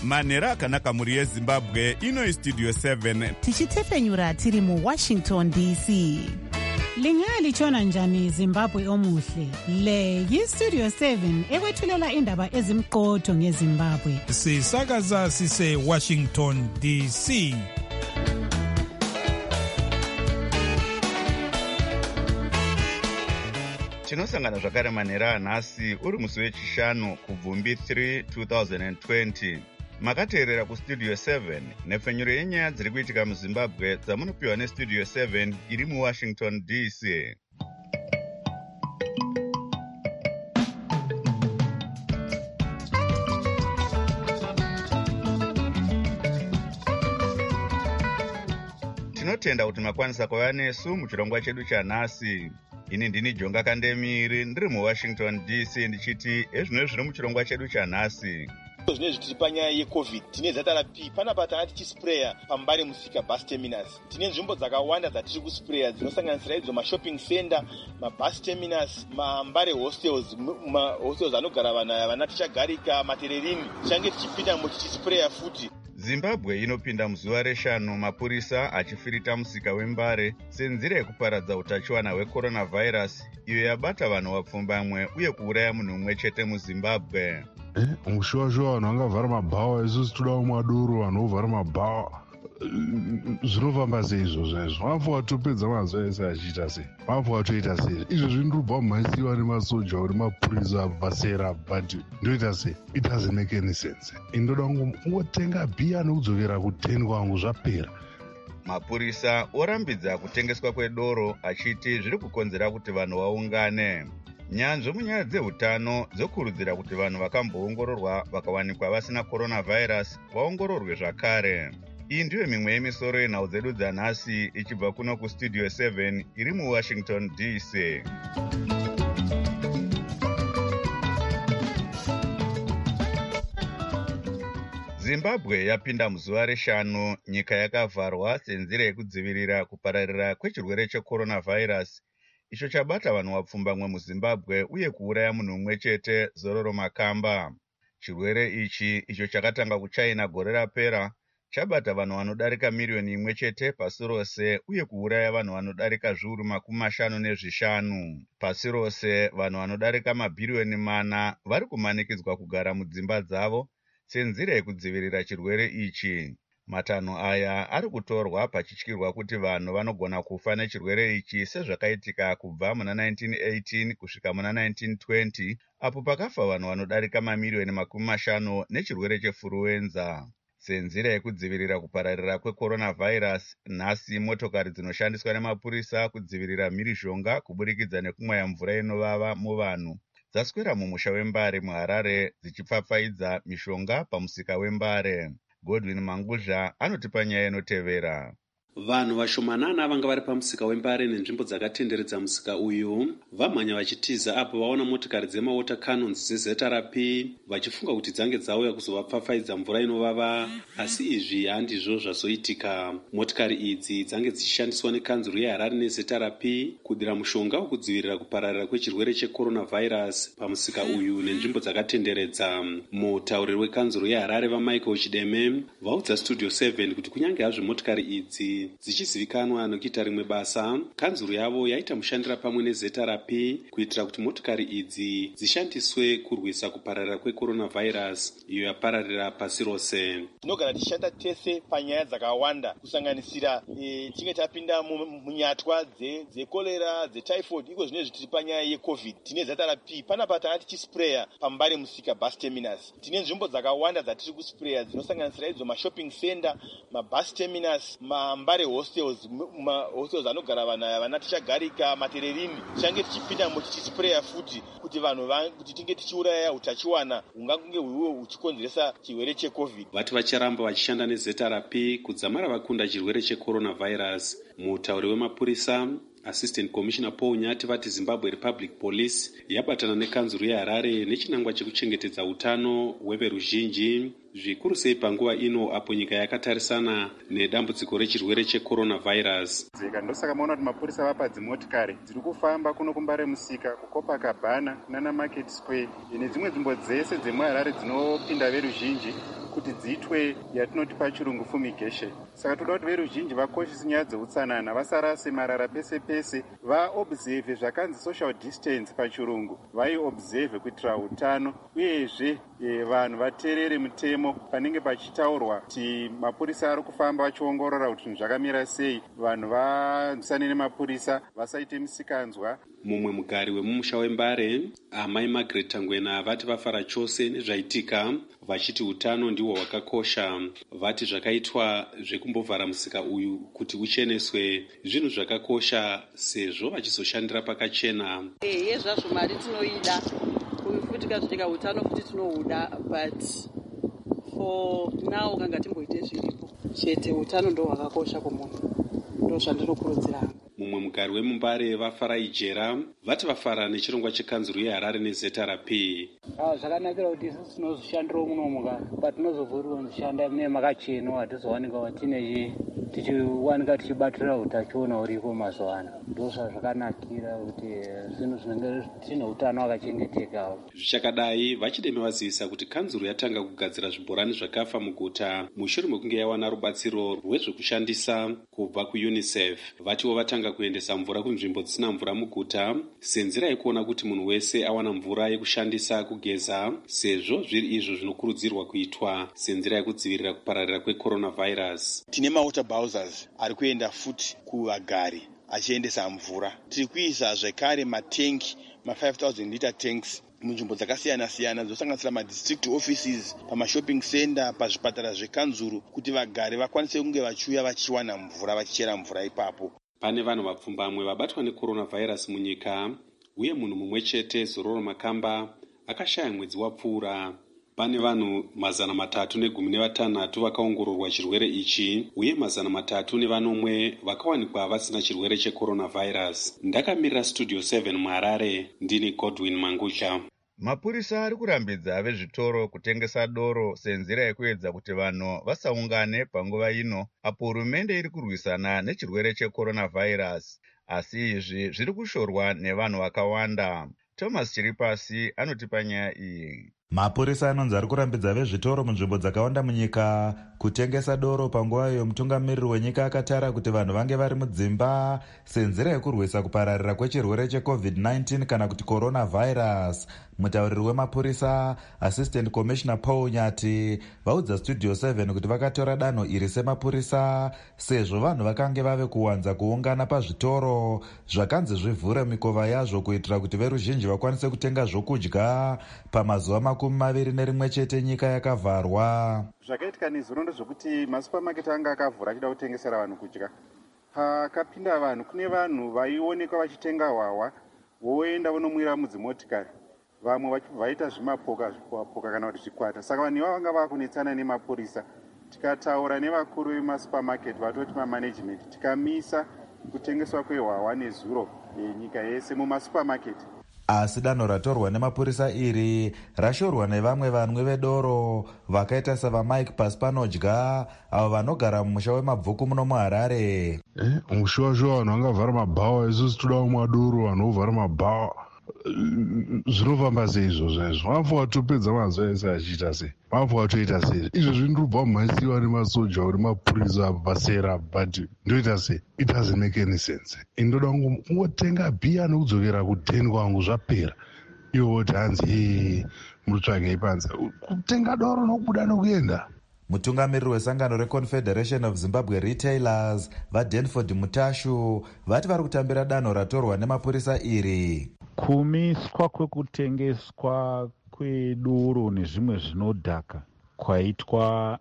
manhero akanaka mhuri yezimbabwe. Ino Studio 7 tichitefenyura tiri muWashington DC. Lingalitshona njani Zimbabwe omuhle? Le yiStudio 7 ekwethulela indaba ezimqotho ngeZimbabwe. Sisakaza sise Washington DC. Tinosangana zvakare manhero anhasi uri musi wechishanu kubvumbi 3 2020. Makateerera kuStudio 7 nepfenyuro yenyaya dziri kuitika muZimbabwe dzamunopiwa neStudio 7 iri muWashington DC. Tinotenda kuti makwanisa kuva nesu muchirongwa chedu chanhasi. Ini ndini Jonga Kandemiri ndiri muWashington DC ndichiti ezvino zviri muchirongwa chedu chanhasi. Zvine zvitiri panyaya yeCovid tine zata P panapa tana tichispreya pambare musika bus terminus. Tine nzvimbo dzakawanda dzatiri kuspreya dzinosanganisira idzo mashopping center, mabus terminus, mambare hostels, hostels anogara vana tichagarika, matererini. Tichange tichipinda tichispreya futi. Zimbabwe inopinda muzuva reshanu mapurisa achifirita musika wembare senzira yekuparadza utachiwana hwecoronavirus iyo yabata vanhu vapfumbamwe uye kuuraya munhu umwe chete muZimbabwe. Mushuwa vanhu vangavhara mabhawa, isusu toda mwaduro vanhu vovhara mabhawa. Zvinofamba sei izvozvo izvo? Vafu watopedza mazuva ese achiita sei? Vafu watoita sei? Izvozvi ndobva mumhasiwa nemasoja uri mapurisa vasera but ndoita sei? It doesn't make any sense. Indoda kungotenga bhiya nokudzokera ku10 kwangu zvapera. Mapurisa orambidza kutengeswa kwedoro achiti zviri kukonzera kuti vanhu vaungane. Nyanzvi munyaya dzeutano dzokurudzira kuti vanhu vakamboongororwa vakawanikwa vasina coronavirus vaongororwe zvakare. Iyi ndiyo mimwe yemisoro yenhau dzedu dzanhasi ichibva kuno kuStudio 7 iri muWashington DC. Zimbabwe yapinda muzuva reshanu nyika yakavharwa senzira yekudzivirira kupararira kwechirwere checoronavirus icho chabata vanhu vapfumbamwe muZimbabwe uye kuuraya munhu umwe chete Zororo Makamba. Chirwere ichi icho chakatanga kuChina gore rapera chabata vanhu vanodarika miriyoni imwe chete pasi rose uye kuuraya vanhu vanodarika zviuru 55. Pasi rose vanhu vanodarika mabhiriyoni 4 vari kumanikidzwa kugara mudzimba dzavo senzira yekudzivirira chirwere ichi. Matanho aya ari kutorwa pachityirwa kuti vanhu vanogona kufa nechirwere ichi sezvakaitika kubva muna 1918 kusvika muna 1920 apo pakafa vanhu vanodarika mamiriyoni 50 nechirwere chefuruwenza. Senzira yekudzivirira kupararira kwecoronavirus, nhasi motokari dzinoshandiswa nemapurisa kudzivirira mhirizhonga kuburikidza nekumwaya mvura inovava muvanhu dzaswera mumusha wembare muHarare dzichipfapfaidza mishonga pamusika wembare. Godwin Manguzha anotipa nyaya inotevera. Vanhu vashomanana vanga vari pamusika wembare nenzvimbo dzakatenderedza musika uyu vamhanya vachitiza apo vaona motikari dzemawater cannons dzeZRP vachifunga kuti dzange dzauya kuzovapfapfaidza mvura inovava, asi izvi handizvo zvazoitika. Motikari idzi dzange dzichishandiswa nekanzuru yeHarare neZRP kudira mushonga wekudzivirira kupararira kwechirwere checoronavirus pamusika uyu nenzvimbo dzakatenderedza. Mutauriri wekanzuru yeHarare vaMichael Chideme vaudza Studio 7 kuti kunyange hazvo motikari idzi dzichizivikanwa nokuita rimwe basa, kanzuru yavo yaita mushandira pamwe neZRP kuitira kuti motikari idzi dzishandiswe kurwisa kupararira kwecoronavirus iyo yapararira pasi rose. Tinogara tichishanda tese panyaya dzakawanda kusanganisira tinge tapinda munyatwa dzekolera, dzetyphoid, iko zvine zvitiri panyaya yeCovid. Tine ZRP panapa tana tichispreya pambare musika bus terminus. Tine nzvimbo dzakawanda dzatiri kuspreya dzinosanganisira idzo mashopping center, mabus terminus, mambare hostels, hostels anogara vana tichagarika, matererini. Tichange tichipinda tichispreya futi kuti vanhu kuti tinge tichiuraya utachiwana hungange hwiwe huchikonzeresa chirwere cheCovid. Vati vacharamba vachishanda neZRP kudzamara vakunda chirwere checoronavirus. Mutauri wemapurisa Assistant Commissioner Paul Nyati vati Zimbabwe Republic Police yabatana nekanzuru yeHarare nechinangwa chekuchengetedza utano hweveruzhinji, zvikuru sei panguva ino apo nyika yakatarisana nedambudziko rechirwere checoronavirus. Ndosaka maona kuti mapurisa vapa dzimotikari dziri kufamba kuno kumbare musika, kuCopacabana, kunana Market Square nedzimwe nzvimbo dzese dzemuHarare dzinopinda veruzhinji kuti dziitwe yatinoti pachirungu fumigation. Saka toda kuti veruzhinji vakoshese nyaya dzeutsanana, vasarase marara pese pese, vaobserve zvakanzi social distance pachirungu, vaiobserve kuitira utano, uyezve vanhu vateerere mutemo panenge pachitaurwa kuti mapurisa ari kufamba vachiongorora kuti zvinhu zvakamira sei, vanhu vanzwisane nemapurisa, vasaite misikanzwa. Mumwe mugari wemumusha wembare, amai Margaret Tangwena, vati vafara chose nezvaitika, vachiti utano ndihwo hwakakosha. Vati zvakaitwa zvekumbovhara musika uyu kuti ucheneswe zvinhu zvakakosha sezvo vachizoshandira pakachena. Zvazvo mari tinoida, futi kazvichika utano futi tinohuda, but for now kanga timboite zviripo chete, utano ndo hwakakosha kumunhu, ndo zvandinokurudzira. Mumwe mugari wemumbare vafara ijera, vati vafara nechirongwa chekanzuru yeHarare neZRP. Zvakanakira kuti isusu tinozoshandirawo muno mugari, patinozovhuriwa kushanda mune makachena, hatizowanika tichiwanika tichibatira utachiona uriko mazuva ano. Ndo zvakanakira kuti zvinhu zvinenge tine utano hwakachengeteka. Zvichakadai, vachideme vazivisa kuti kanzuru yatanga kugadzira zvibhorani zvakafa muguta mushure mekunge yawana rubatsiro rwezvekushandisa kubva kuUNICEF. Vatiwo vatanga kuendesa mvura kunzvimbo dzisina mvura muguta senzira yekuona kuti munhu wese awana mvura yekushandisa kugeza, sezvo zviri izvo zvinokurudzirwa kuitwa senzira yekudzivirira kupararira kwecoronavirus. Tine mawater bowsers ari kuenda futi kuvagari achiendesa mvura. Tiri kuisa zvekare matengi, 5,000 liter tanks munzvimbo dzakasiyana siyana dzosanganisira madistrict offices, pamashopping center, pazvipatara zvekanzuru, kuti vagari vakwanise kunge vachiuya vachiwana mvura, vachichera mvura ipapo. Pane vanhu vapfumbamwe vabatwa necoronavirus munyika, uye munhu mumwe chete, Zororo Makamba, akashaya mwedzi wapfuura. Pane vanhu 316 vakaongororwa chirwere ichi, uye 301 vakawanikwa vasina chirwere checoronavirus. Ndakamirira Studio 7 muHarare, ndini Godwin Mangusha. Mapurisa ari kurambidza vezvitoro kutengesa doro senzira yekuedza kuti vanhu vasaungane panguva ino apo hurumende iri kurwisana nechirwere checoronavirus. Asi izvi zviri kushorwa nevanhu vakawanda. Thomas Chiripasi anotipa nyaya iyi. Mapurisa anonzi ari kurambidza vezvitoro munzvimbo dzakawanda munyika kutengesa doro panguva iyo mutungamiriri wenyika akatara kuti vanhu vange vari mudzimba senzira yekurwisa kupararira kwechirwere cheCovid-19 kana kuti coronavirus. Mutauriri wemapurisa Assistant Commissioner Paul Nyati vaudza Studio 7 kuti vakatora danho iri semapurisa sezvo vanhu vakange vave kuwanza kuungana pazvitoro zvakanzi zvivhure mikova yazvo kuitira kuti veruzhinji vakwanise kutenga zvokudya pamazuva 21 chete nyika yakavharwa. Zvakaitika nezuro ndezvokuti masupamaketi anga akavhura achida kutengesera vanhu kudya. Pakapinda vanhu, kune vanhu vaionekwa vachitenga hwahwa voenda vonomwira mudzimotikari, vamwe vaita zvimapoka kana kuti zvikwata. Saka vanhu ivavo vanga vakunetsana nemapurisa. Tikataura nevakuru vemasupamaketi, vatoti mamanagement, tikamisa kutengeswa kwehwahwa nezuro nyika yese mumasupamaketi. Asi danho ratorwa nemapurisa iri rashorwa nevamwe vanwe vedoro vakaita savaMike Pasipanodya, avo vanogara mumusha wemabvuku muno muHarare. Mushuwa vanhu vangavhara mabhawa, isusu toda mwaduru vanhu vovhara mabhawa. Zvinofamba sei izvozvo? Vafu watopedza mazuva ese achiita sei? Vafu watoita sei? Izvozvi ndirobva mumhasiwa nemasoja uri mapurisa pasera, but ndoita sei? It doesn't make any sense. Indoda kungotenga bhiya nokudzokera kudheni kwangu zvapera. Iwo woti hanzi murutsvagei panze. Kutenga doro nokubuda nokuenda. Mutungamiriri wesangano reConfederation of Zimbabwe Retailers vaDenford Mutashu vati vari kutambira danho ratorwa nemapurisa iri. Kumiswa kwekutengeswa kwedoro nezvimwe zvinodhaka kwaitwa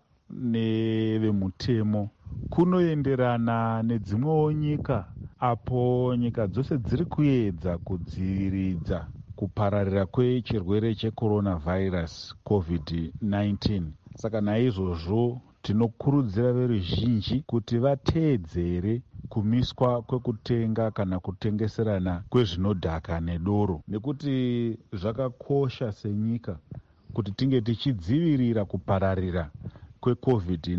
nevemutemo kunoenderana nedzimwewo nyika apo nyika dzose dziri kuedza kudziviridza kupararira kwechirwere checoronavirus COVID-19. Saka naizvozvo tinokurudzira veruzhinji kuti vateedzere kumiswa kwekutenga kana kutengeserana kwezvinodhaka nedoro, nekuti zvakakosha senyika kuti tinge tichidzivirira kupararira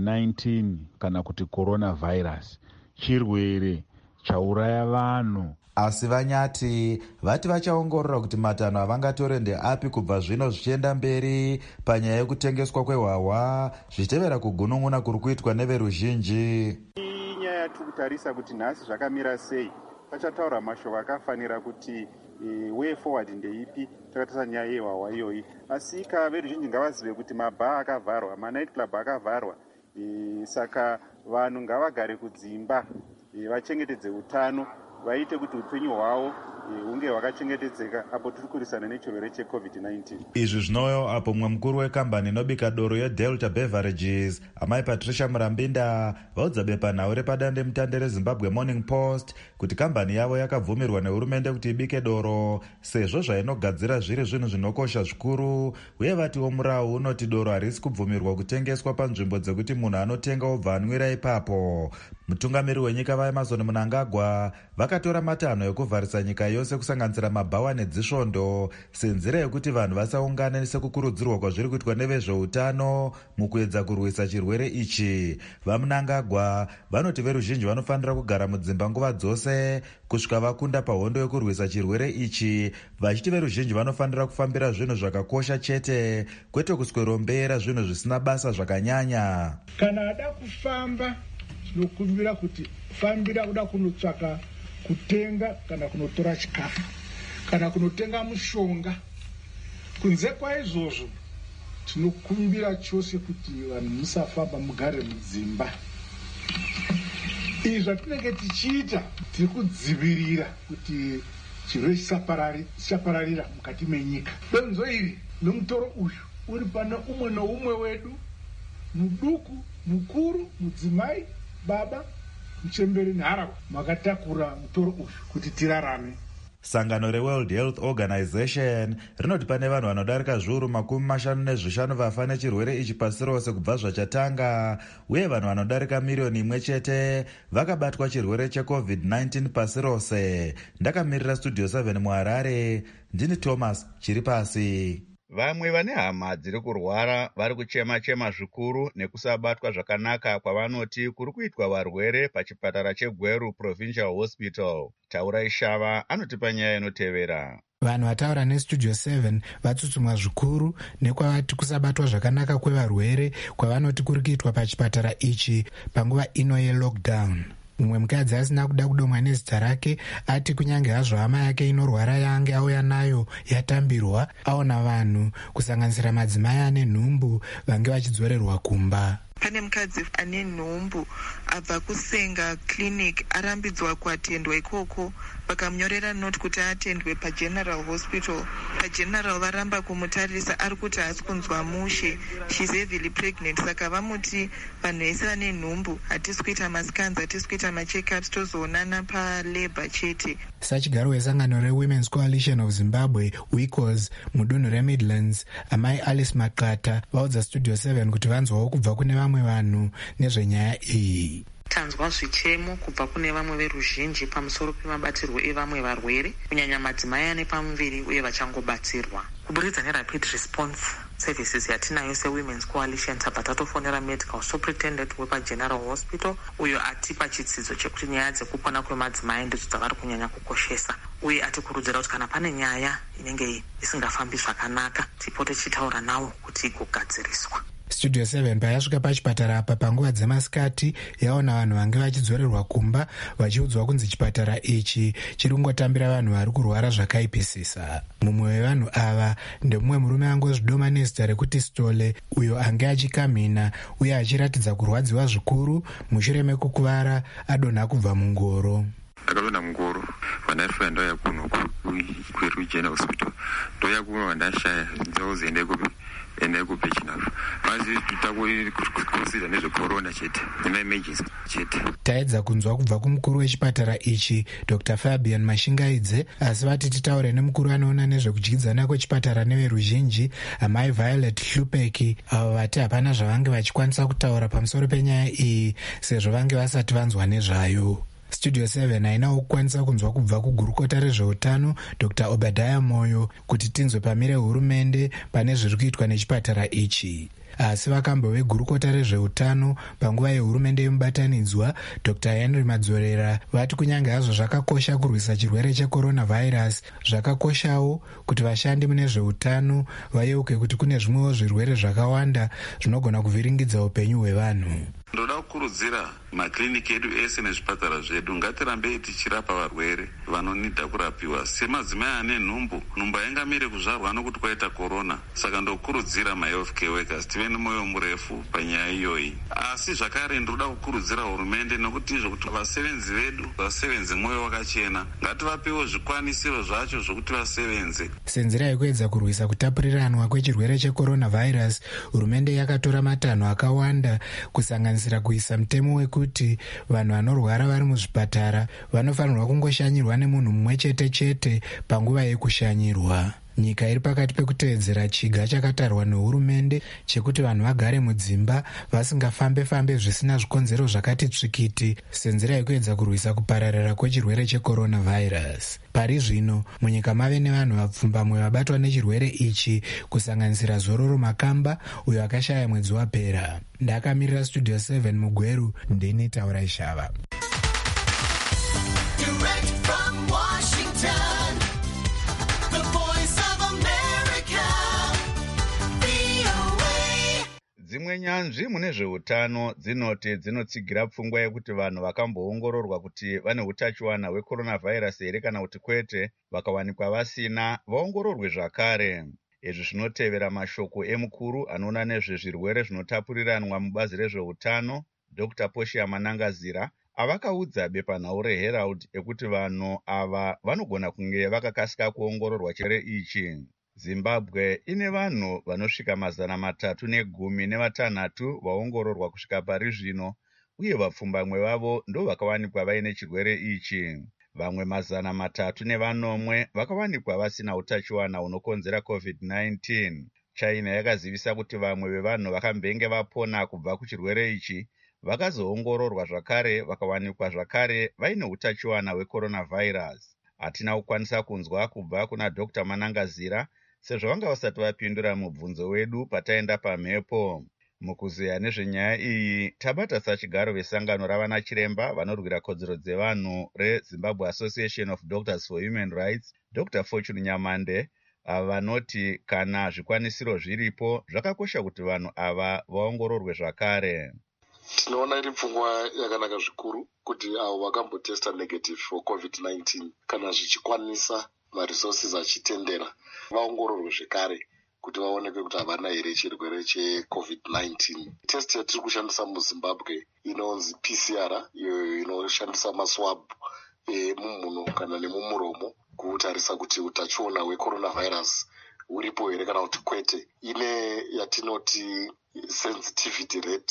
kweCovid-19 kana kuti coronavirus, chirwere chauraya vanhu. asi vanyati vati vachaongorora kuti matanho avangatore ndeapi kubva zvino zvichienda mberi panyaya yekutengeswa kwehwahwa zvichitevera kugunun'una kuri kuitwa neveruzhinji. Inyaya tiri kutarisa kuti nhasi zvakamira sei, pachataura mashoko akafanira kuti way forward ndeipi takatarisa nyaya yehwahwa iyoyi. Asi veruzhinji ngavazive kuti mabhaa akavharwa, manight club akavharwa, saka vanhu ngavagare kudzimba, vachengetedze utano, vaite kuti upenyu hwavo hunge hwakachengetedzeka apo tiri kurisana nechirwere cheCovid-19. Izvi zvinoyo apo mumwe mukuru wekambani inobika doro yeDelta Beverages, amai Patricia Murambinda, vaudza bepanhau repadandemutande reZimbabwe Morning Post kuti kambani yavo yakabvumirwa nehurumende kuti ibike doro sezvo zvainogadzira zviri zvinhu zvinokosha zvikuru, uye vatiwo murau unoti doro harisi kubvumirwa kutengeswa panzvimbo dzekuti munhu anotenga obva anwira ipapo. Mutungamiri wenyika vaEmmerson Mnangagwa vakatora matanho ekuvharisa nyika yose kusanganisira mabhawa nedzisvondo senzira yekuti vanhu vasaungane sekukurudzirwa kwazviri kuitwa nevezveutano mukuedza kurwisa chirwere ichi. VaMnangagwa vanoti veruzhinji vanofanira kugara mudzimba nguva dzose kusvika vakunda pahondo yekurwisa chirwere ichi, vachiti veruzhinji vanofanira kufambira zvinhu zvakakosha chete, kwete kuswerombera zvinhu zvisina basa zvakanyanya. Kana ada kufamba tinokumbira kuti fambira kuda kunotsvaka kutenga kana kunotora chikafu kana kunotenga mushonga. Kunze kwaizvozvo tinokumbira chose kuti vanhu musafamba, mugare mudzimba. Izvi zvatinenge tichiita tiri kudzivirira kuti chirwere chisapararira mukati menyika. Donzo iri nomutoro uyu uri pana umwe noumwe wedu, muduku, mukuru, mudzimai, baba, muchemberi neharahwa, makatakura mutoro uyu kuti tirarame. Sangano reWorld Health Organization rinoti pane vanhu vanodarika zviuru 55 vafa nechirwere ichi pasi rose kubva zvachatanga, uye vanhu vanodarika miriyoni 1 chete vakabatwa chirwere cheCovid-19 pasi rose. Ndakamirira Studio 7 muHarare, ndini Thomas Chiripasi. Vamwe vane hama dziri kurwara vari kuchema-chema zvikuru nekusabatwa zvakanaka kwavanoti kuri kuitwa varwere pachipatara cheGweru Provincial Hospital. Taurai Shava anotipa nyaya inotevera. Vanhu vataura neStudio 7 vatsutsumwa zvikuru nekwavati kusabatwa zvakanaka kwevarwere kwavanoti kuri kuitwa pachipatara ichi panguva ino yelockdown. Mumwe mukadzi asina kuda kudomwa nezita rake ati kunyange hazvo hama yake inorwara yange auya nayo yatambirwa, aona vanhu kusanganisira madzimai ane nhumbu vange vachidzorerwa kumba. Pane mukadzi ane nhumbu abva kusenga clinic arambidzwa kuatendwa ikoko, vakamunyorera noti kuti atendwe paGeneral Hospital. PaGeneral varamba kumutarisa, ari kuti haasi kunzwa mushe, she's heavily pregnant. Saka vamuti vanhu vese vane nhumbu hatisi kuita mascans, hatisi kuita macheckups, tozoonana palabor chete. Sachigaro wesangano reWomen's Coalition of Zimbabwe WICOS mudunhu reMidlands, amai Alice Maqata vaudza Studio 7 kuti vanzwawo kubva kune vamwe vanhu nezvenyaya iyi. Tanzwa zvichemo kubva kune vamwe veruzhinji pamusoro pemabatirwo evamwe varwere, kunyanya madzimai ane pamuviri uye vachangobatsirwa. Kuburikidza neRapid Response Services yatinayo seWomen's Coalition, tabva tatofonera Medical Superintendent wepaGeneral Hospital uyo atipa chitsidzo chekuti nyaya dzekupona kwemadzimai ndidzo dzavari kunyanya kukoshesa, uye atikurudzira kuti kana pane nyaya inenge isingafambi zvakanaka tipote tichitaura nawo kuti igogadziriswa. Studio 7 payasvika pachipatara apa panguva dzemasikati yaona vanhu vange vachidzorerwa kumba vachiudzwa kunzi chipatara ichi chiri kungotambira vanhu vari kurwara zvakaipisisa. Mumwe wevanhu ava ndemumwe murume angozvidoma nezita rekuti Stole, uyo ange achikamhina uye achiratidza kurwadziwa zvikuru mushure mekukuvara adonha kubva mungoro. Akadonha mungoro vanafika ndauya kuno kuGweru General Hospital, ndauya kuno ndashaya nzauziende kupi ene kupechinafu mazi tutakukonsidha nezvekorona chete nemaemergency chete. Taedza kunzwa kubva kumukuru wechipatara ichi Dr. Fabian Mashingaidze, asi vati titaure nemukuru anoona nezvekudyidzana kwechipatara neveruzhinji amai Violet Hlupeki, avo vati hapana zvavange vachikwanisa kutaura pamusoro penyaya iyi sezvo vange vasati vanzwa nezvayo. Studio 7 hainawo kukwanisa kunzwa kubva kugurukota rezveutano Dr. Obadiah Moyo kuti tinzwe pamire hurumende pane zviri kuitwa nechipatara ichi. Asi vakambo vegurukota rezveutano panguva yehurumende yemubatanidzwa Dr. Henry Madzorera vati kunyange hazvo zvakakosha kurwisa chirwere checoronavirus, zvakakoshawo kuti vashandi mune zveutano vayeuke kuti kune zvimwewo zvirwere zvakawanda zvinogona kuvhiringidza upenyu hwevanhu. Ndoda kukurudzira makliniki edu ese nezvipatara zvedu ngatirambei tichirapa varwere vanonida kurapiwa. Semadzimai ane nhumbu haingamiri kuzvarwa nokuti kwaita korona. Saka ndokurudzira mahealth care workers tive nemwoyo murefu panyaya iyoyi. Asi zvakare ndoda kukurudzira hurumende nokuti izvo kuti vasevenzi vedu vasevenze mwoyo wakachena. Ngativapewo zvikwanisiro zvacho zvokuti vasevenze. Senzira yekuedza kurwisa kutapuriranwa kwechirwere checoronavirus, hurumende yakatora matanho akawanda kusanganisira kuisa mutemo wekuti vanhu vanorwara vari muzvipatara vanofanirwa kungoshanyirwa nemunhu mumwe chete chete panguva yekushanyirwa. Nyika iri pakati pekuteedzera chiga chakatarwa nehurumende chekuti vanhu vagare mudzimba vasingafambe-fambe zvisina zvikonzero zvakati tsvikiti senzira yekuedza kurwisa kupararira kwechirwere checoronavirus. Pari zvino munyika mave nevanhu vapfumbamwe vabatwa nechirwere ichi kusanganisira Zororo Makamba uyo akashaya mwedzi wapera. Ndakamirira Studio 7 muGweru, ndini Taura Ishava. Dzimwe nyanzvi mune zveutano dzinoti dzinotsigira pfungwa yekuti vanhu vakamboongororwa kuti vane utachiwana hwecoronavirus here kana kuti kwete, vakawanikwa vasina, vaongororwe zvakare. Izvi zvinotevera mashoko emukuru anoona nezvezvirwere zvinotapuriranwa mubazi rezveutano Dr. Poshia Manangazira avakaudza bepanhau reHerald ekuti vanhu ava vanogona kunge vakakasika kuongororwa chirwere ichi. Zimbabwe ine vanhu vanosvika 316 vaongororwa kusvika pari zvino, uye vapfumbamwe vavo ndo vakawanikwa vaine chirwere ichi. Vamwe 304 vakawanikwa vasina utachiwana hunokonzera COVID-19. China yakazivisa kuti vamwe vevanhu vakambenge vapona kubva kuchirwere ichi vakazoongororwa zvakare vakawanikwa zvakare vaine utachiwana hwecoronavirus. Hatina kukwanisa kunzwa kubva kuna Dr. Manangazira sezvo vanga vasati vapindura mubvunzo wedu pataenda pamhepo. Mukuzeya nezvenyaya iyi tabata sachigaro vesangano ravana chiremba vanorwira kodzero dzevanhu reZimbabwe Association of Doctors for Human Rights, Dr. Fortune Nyamande, vanoti kana zvikwanisiro zviripo zvakakosha kuti vanhu ava vaongororwe zvakare. Tinoona iri pfungwa yakanaka zvikuru kuti avo vakambotesta negative for COVID-19 kana zvichikwanisa maresources achitendera vaongororwe zvekare kuti vaonekwe kuti havana here chirwere cheCovid-19. Test yatiri kushandisa muZimbabwe inonzi PCR, iyo inoshandisa maswab mumhuno kana nemumuromo kutarisa kuti utachiona hwecoronavirus uripo here kana kuti kwete. Ine yatinoti sensitivity rate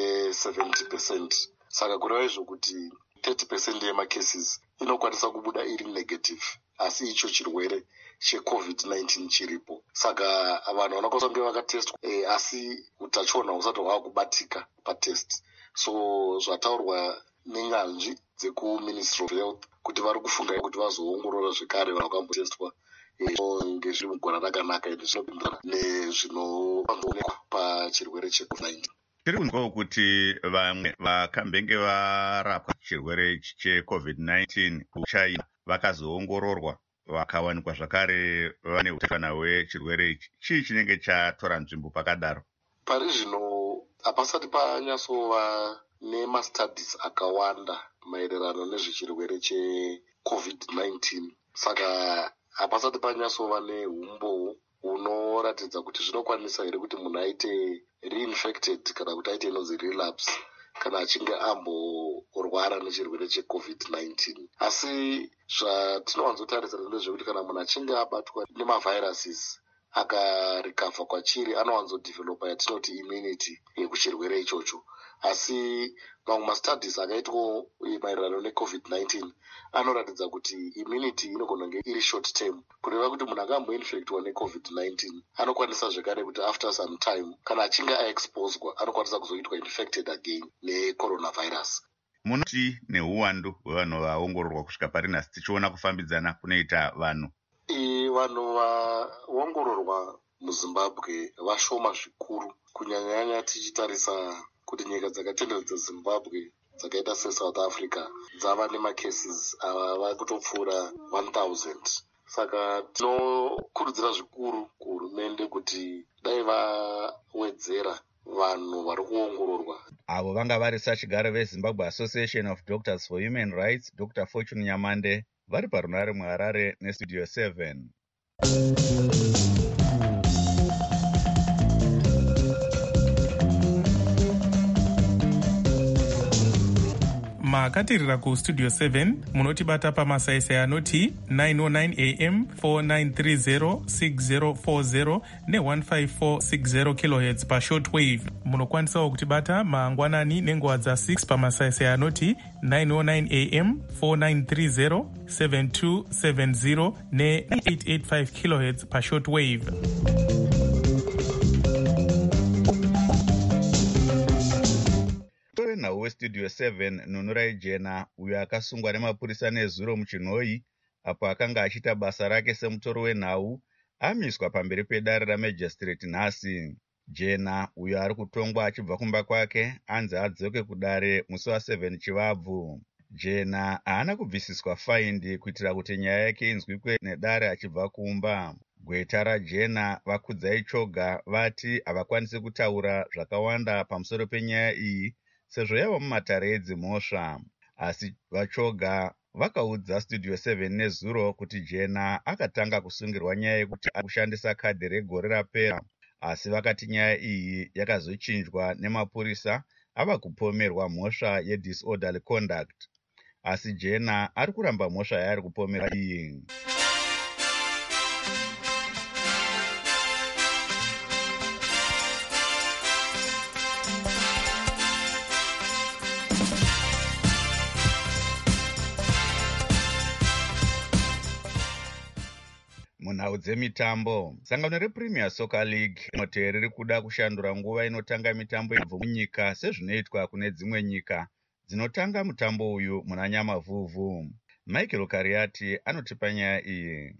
ye 70%. Saka kureva izvo kuti 30% yemacases inokwanisa kubuda iri negative, asi icho chirwere cheCovid-19 chiripo. Saka vanhu vanokwanisa kunge vakatestwa asi utachiona husati hwakubatika patest. So zvataurwa nenyanzvi dzekuMinistry of Health kuti vari kufunga kuti vazoongorora zvekare vanhu vakambotestwa ngezviri mugwara rakanaka ende zvinopindana nezvinoonekwa pachirwere cheCovid-19. Tiri kunzwawo kuti vamwe vakambenge varapwa chirwere cheCovid-19 kuChina vakazoongororwa vakawanikwa zvakare vane utachiwana hwechirwere ichi. Chii chinenge chatora nzvimbo pakadaro? Pari zvino hapasati panyatsova nemastudies akawanda maererano nezvechirwere cheCovid-19. Saka hapasati panyatsova neumbo unoratidza kuti zvinokwanisa here kuti munhu aite reinfected kana kuti aite inonzi relapse kana achinge amborwara nechirwere cheCovid-19. Asi zvatinowanzotarisira ndezvekuti kana munhu achinge abatwa nemaviruses akarecover kwachiri anowanzodevelopa yatinoti immunity yekuchirwere ichocho. Asi mamwe mastudies akaitwa maererano neCovid-19 anoratidza kuti immunity inogona kunge iri short term, kureva kuti munhu akamboinfectwa neCovid-19 anokwanisa zvekare kuti after some time kana achinge aexposwa anokwanisa kuzoitwa infected again necoronavirus. munoti neuwandu hwevanhu vaongororwa kusvika pari nhasi tichiona kufambidzana kunoita vanhu? Vanhu vaongororwa muzimbabwe vashoma zvikuru, kunyanyanya tichitarisa kuti nyika dzakatenderedza zimbabwe dzakaita seSouth Africa dzava nemacases ava kutopfuura 1000. Saka tinokurudzira zvikuru kuhurumende kuti dai vawedzera vanhu vari kuongororwa. Avo vanga vari sachigaro veZimbabwe Association of Doctors for Human Rights, Dr. Fortune Nyamande, vari parunare muHarare neStudio 7. makatirira kustudio 7 munotibata pamasaisai anoti 909 am 4930 6040 ne15460 kHz pashortwave. Munokwanisawo kutibata mangwanani nenguva dza6 pamasaisai anoti 909 am 4930 7270 ne885 kHz pashortwave. Nhawu westudio 7 Nunurai Jena, uyo akasungwa nemapurisa nezuro muchinhoi apo akanga achiita basa rake semutoro wenhau, amiswa pamberi pedare ramajistrate nhasi. Jena, uyo ari kutongwa achibva kumba kwake, anzi adzoke kudare musi wa7 Chivabvu. Jena haana kubvisiswa faindi kuitira kuti nyaya yake inzwikwe nedare achibva kumba. Gweta raJena Vakudzai Choga vati havakwanisi kutaura zvakawanda pamusoro penyaya iyi sezvo yava mumatare edzimhosva. Asi vaChoga vakaudza Studio 7 nezuro kuti Jena akatanga kusungirwa nyaya yekuti akushandisa kadhi regore rapera, asi vakati nyaya iyi yakazochinjwa nemapurisa ava kupomerwa mhosva yedisorderly conduct. Asi Jena ari kuramba mhosva yaari kupomera iyi. Munhau dzemitambo, sangano rePremier Soccer League rinoti riri kuda kushandura nguva inotanga mitambo yabva munyika sezvinoitwa kune dzimwe nyika dzinotanga mutambo uyu muna Nyamavhuvhu. Michael Kariati anotipa nyaya iyi.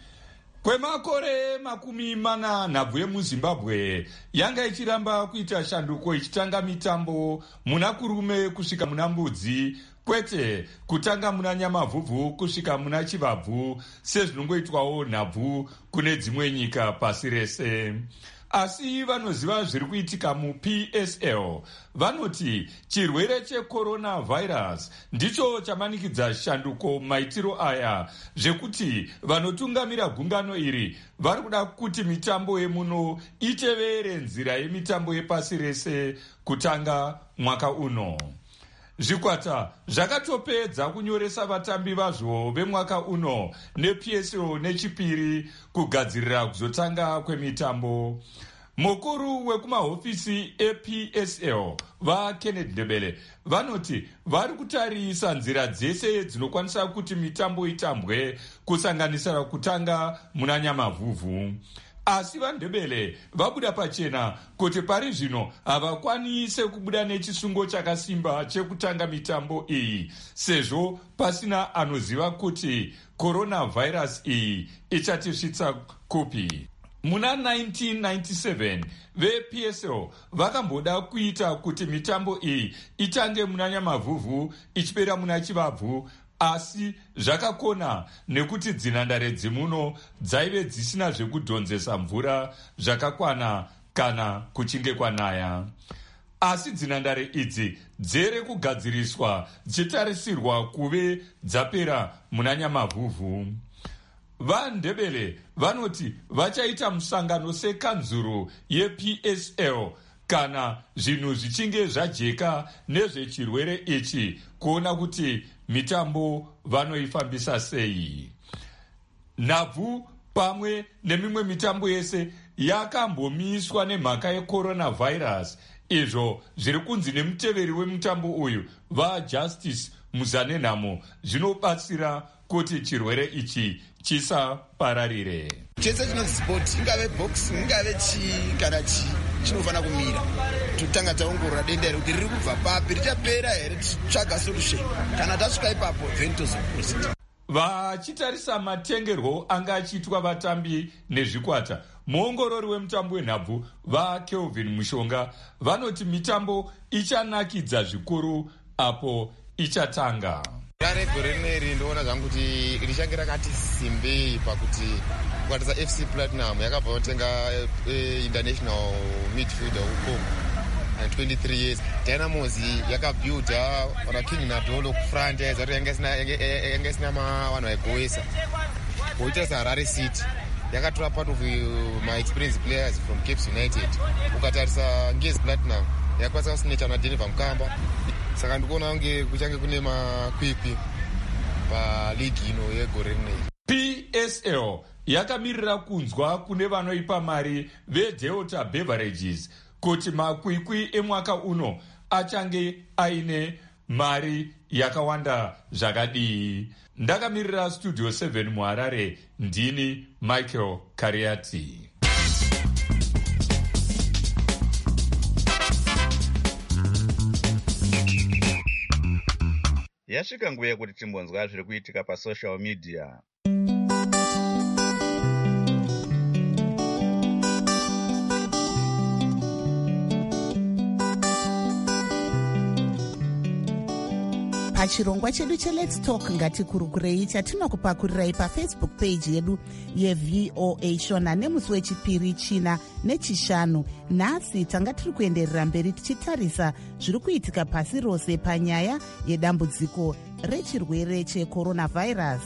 Kwemakore 40 nhabvu yemuZimbabwe yanga ichiramba kuita shanduko ichitanga mitambo muna kurume kusvika muna mbudzi, kwete kutanga muna Nyamavhuvhu kusvika muna Chivabvu sezvinongoitwawo nhabvu kune dzimwe nyika pasi rese. Asi vanoziva zviri kuitika muPSL vanoti chirwere checoronavirus ndicho chamanikidza shanduko maitiro aya, zvekuti vanotungamira gungano iri vari kuda kuti mitambo yemuno itevere nzira yemitambo yepasi rese kutanga mwaka uno. Zvikwata zvakatopedza kunyoresa vatambi vazvo vemwaka uno nePSL nechipiri kugadzirira kuzotanga kwemitambo. Mukuru wekumahofisi ePSL vaKenneth Ndebele vanoti vari kutarisa nzira dzese dzinokwanisa kuti mitambo itambwe kusanganisira kutanga muna Nyamavhuvhu. Asi vaNdebele vabuda pachena kuti pari zvino havakwanise kubuda nechisungo chakasimba chekutanga mitambo iyi sezvo pasina anoziva kuti coronavirus iyi ichatisvitsa kupi. Muna 1997 vePSL vakamboda kuita kuti mitambo iyi itange muna Nyamavhuvhu ichipera muna Chivabvu, asi zvakakona nekuti dzinhandare dzimuno dzaive dzisina zvekudhonzesa mvura zvakakwana kana kuchinge kwanaya. Asi dzinhandare idzi dzere kugadziriswa dzichitarisirwa kuve dzapera muna Nyamavhuvhu. VaNdebele vanoti vachaita musangano sekanzuro yePSL kana zvinhu zvichinge zvajeka nezvechirwere ichi kuona kuti mitambo vanoifambisa sei. Nhabvu pamwe nemimwe mitambo yese yakambomiswa nemhaka yecoronavirus, izvo zviri kunzi nemuteveri wemutambo uyu vaJustice Muzanenhamo zvinobatsira kuti chirwere ichi chisapararire. Chese chinonzi sport, ingave boxing, ingave chii kana chii, chinofanira kumira. Totanga taongorora denda iri kuti riri kubva papi, richapera here, tichitsvaga solution. Kana tasvika ipapo, then tozoproceda. Vachitarisa matengerwo anga achiitwa vatambi nezvikwata, muongorori wemutambo wenhabvu vaKelvin Mushonga vanoti mitambo ichanakidza zvikuru apo ichatanga. Gore rineri ndoona zvangu kuti richange rakati simbei pakuti kukwatisa FC Platinum yakabva kutenga international midfielder uko and 23 years. Dynamos yakabuilda ona King Nadolo kufront yazati yanga isina vanhu vaigowesa. Kuita Harare City yakatora part of my experienced players from Cape United. Ukatarisa Ngezi Platinum yakwanisa kusinecha na Denver Mkamba. Saka ndikuona kunge kuchange kune makwikwi paligi ino yegore rineri. PSL yakamirira kunzwa kune vanoipa mari veDelta Beverages kuti makwikwi emwaka uno achange aine mari yakawanda zvakadii. Ndakamirira Studio 7 muHarare, ndini Michael Kariati. Yasvika nguva yekuti timbonzwa zviri kuitika pasocial media. Pachirongwa chedu cheLet's Talk ngatikurukurei chatinokupakurirai paFacebook page yedu yeVOA Shona nemusi wechipiri, china nechishanu. Nhasi tanga tiri kuenderera mberi tichitarisa zviri kuitika pasi rose panyaya yedambudziko rechirwere cheCoronavirus.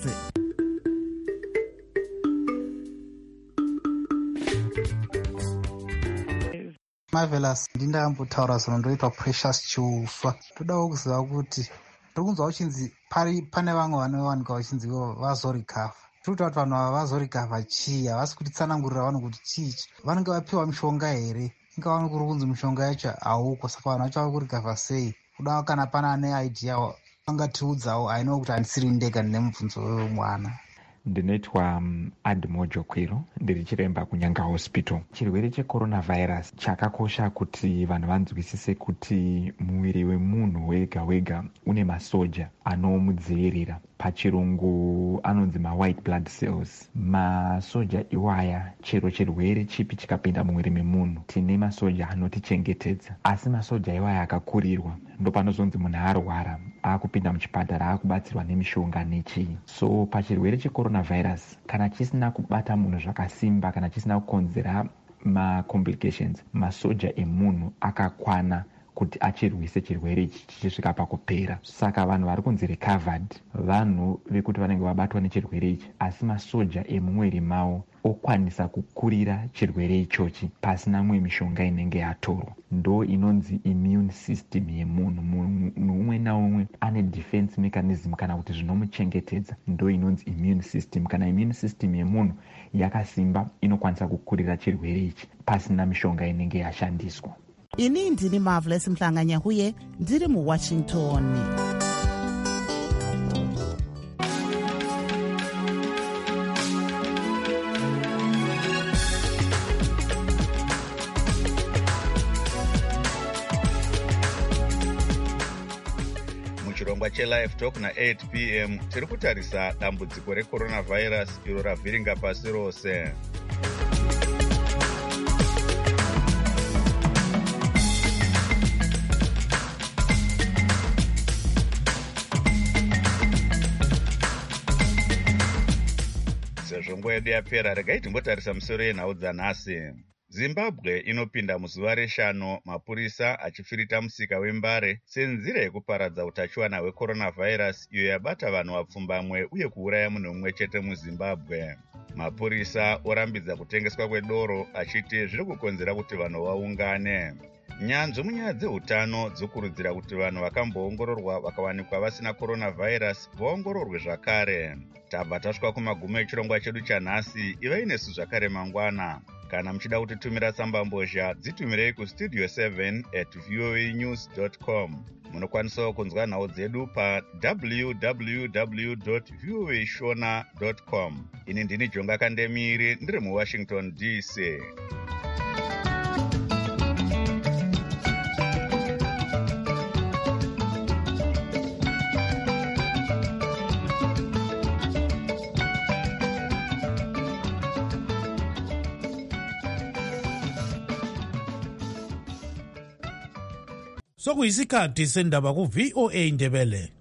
Marvelous, ndindakambotaura zano ndoitwa Precious Chiuswa. Todawo kuziva kuti tokunzwa uchinzi pane vamwe vanowanika vachinzi vazorikavha. Tiri kuti vanhu ava vazorikavha chii? Havasi kutitsanangurira vanhu kuti chiichi. Vanenge vapiwa mishonga here? Inga vanhu kuri kunzi mishonga yacho hauko, saka vanhu vacho vakurikavha sei? Kuda kana pana ane idea angatiudzawo. Ainowo kuti handisiri ndega ndine mubvunzo wemwana. Ndinoitwa Admojo Kwiro, ndiri chiremba kuNyanga Hospital. Chirwere cheCoronavirus chakakosha kuti vanhu vanzwisise kuti muviri wemunhu wega wega une masoja anomudzivirira. Pachirungu anonzi white blood cells. Masoja iwaya, chero chirwere chipi chikapinda mumwiri memunhu, tine masoja anotichengetedza. Asi masoja iwaya akakurirwa, ndopanozonzi munhu arwara akupinda muchipatara akubatsirwa nemishonga nechii. So pachirwere cheCoronavirus, kana chisina kubata munhu zvakasimba, kana chisina kukonzera macomplications, masoja emunhu akakwana kuti achirwise chirwere ichi chichisvika pakupera. Saka vanhu vari kunzi recovered vanhu vekuti vanenge vabatwa nechirwere ichi, asi masoja emumwiri mavo okwanisa kukurira chirwere ichochi pasina mumwe mishonga inenge yatorwa. Ndo inonzi immune system yemunhu. Munhu umwe naumwe ane defense mechanism kana kuti zvinomuchengetedza, ndo inonzi immune system. Kana immune system yemunhu yakasimba, inokwanisa kukurira chirwere ichi pasina mishonga inenge yashandiswa. Ini ndini Marvelous Mhlanganyahuye, ndiri muWashington. Muchirongwa cheLive Talk na8 p.m. tiri kutarisa dambudziko reCoronavirus iro ravhiringa pasi rose. Nguva yedu yapera, regai timbotarisa musoro yenhau dzanhasi. Zimbabwe inopinda muzuva reshanu mapurisa achifirita musika wembare senzira yekuparadza utachiwana hweCoronavirus iyo yabata vanhu vapfumbamwe uye kuuraya munhu mumwe chete muZimbabwe. Mapurisa orambidza kutengeswa kwedoro achiti zviri kukonzera kuti vanhu vaungane. Nyanzvi munyaya dzeutano dzokurudzira kuti vanhu vakamboongororwa vakawanikwa vasina coronavirus vaongororwe zvakare. Tabva tasvika kumagumo echirongwa chedu chanhasi. Ivai nesu zvakare mangwana. Kana muchida kutitumira tsambambozha, dzitumirei kustudio 7@voanews.com. Munokwanisawo kunzwa nhau dzedu pa www.voashona.com. Ini ndini Jonga Kandemiri, ndiri muWashington DC. Sokuyisikhathi sendaba ku VOA Ndebele.